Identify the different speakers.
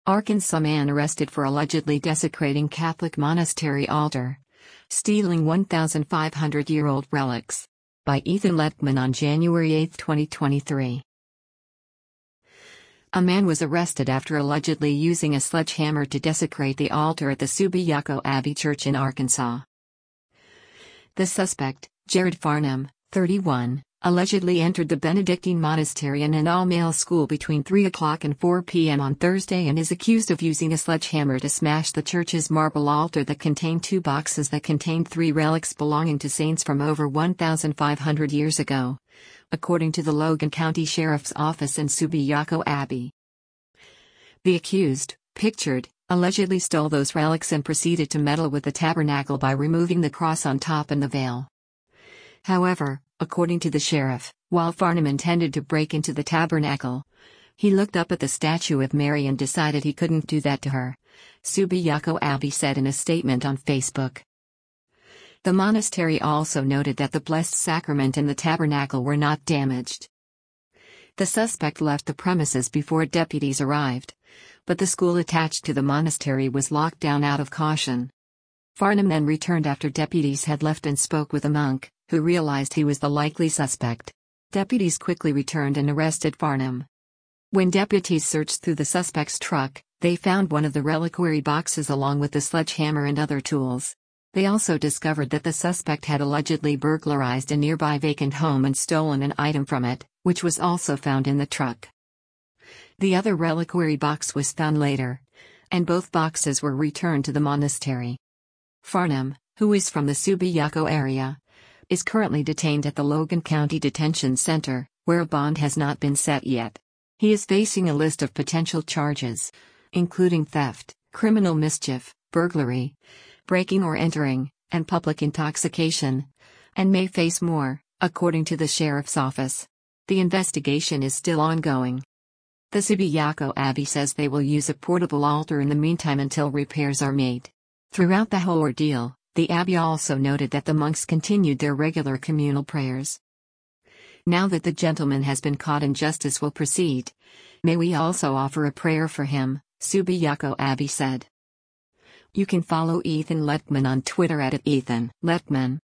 Speaker 1: Arkansas man arrested for allegedly desecrating Catholic monastery altar. Stealing 1,500-year-old relics. By Ethan Letman on January 8, 2023. A man was arrested after allegedly using a sledgehammer to desecrate the altar at the Subiaco Abbey Church in Arkansas. The suspect, Jared Farnham, 31, allegedly entered the Benedictine monastery in an all-male school between 3 o'clock and 4 p.m. on Thursday and is accused of using a sledgehammer to smash the church's marble altar that contained 2 boxes that contained 3 relics belonging to saints from over 1,500 years ago, according to the Logan County Sheriff's Office in Subiaco Abbey. The accused, pictured, allegedly stole those relics and proceeded to meddle with the tabernacle by removing the cross on top and the veil. However, according to the sheriff, while Farnham intended to break into the tabernacle, he looked up at the statue of Mary and decided he couldn't do that to her, Subiaco Abbey said in a statement on Facebook. The monastery also noted that the Blessed Sacrament and the tabernacle were not damaged. The suspect left the premises before deputies arrived, but the school attached to the monastery was locked down out of caution. Farnham then returned after deputies had left and spoke with a monk, who realized he was the likely suspect. Deputies quickly returned and arrested Farnham. When deputies searched through the suspect's truck, they found one of the reliquary boxes along with the sledgehammer and other tools. They also discovered that the suspect had allegedly burglarized a nearby vacant home and stolen an item from it, which was also found in the truck. The other reliquary box was found later, and both boxes were returned to the monastery. Farnham, who is from the Subiaco area, is currently detained at the Logan County Detention Center, where a bond has not been set yet. He is facing a list of potential charges, including theft, criminal mischief, burglary, breaking or entering, and public intoxication, and may face more, according to the sheriff's office. The investigation is still ongoing. The Subiaco Abbey says they will use a portable altar in the meantime until repairs are made. Throughout the whole ordeal, the Abbey also noted that the monks continued their regular communal prayers. Now that the gentleman has been caught and justice will proceed, may we also offer a prayer for him, Subiaco Abbey said. You can follow Ethan Letman on Twitter at @EthanLetman.